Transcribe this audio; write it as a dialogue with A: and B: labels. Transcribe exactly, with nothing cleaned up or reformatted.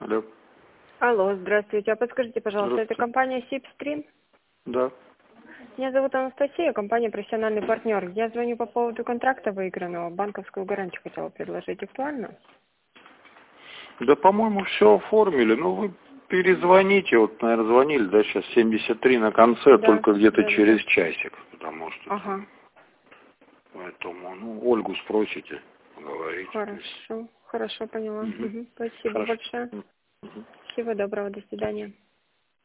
A: Алло.
B: Алло, здравствуйте. А подскажите, пожалуйста, это
A: Здравствуйте.
B: компания Сибстрим?
A: Да.
B: Меня зовут Анастасия, компания «Профессиональный партнер». Я звоню по поводу контракта выигранного. Банковскую гарантию хотела предложить. Актуально?
A: Да, по-моему, все оформили. Ну, вы перезвоните. Вот, наверное, звонили, да, сейчас семьдесят три на конце,
B: Да,
A: только где-то
B: да, да,
A: через
B: да.
A: часик. Потому что
B: Ага,
A: там, поэтому, ну, Ольгу спросите, поговорите. То есть.
B: хорошо, хорошо, поняла.
A: Мгм.
B: Мгм. Спасибо
A: Хорошо.
B: большое.
A: Мгм.
B: Всего доброго, до свидания.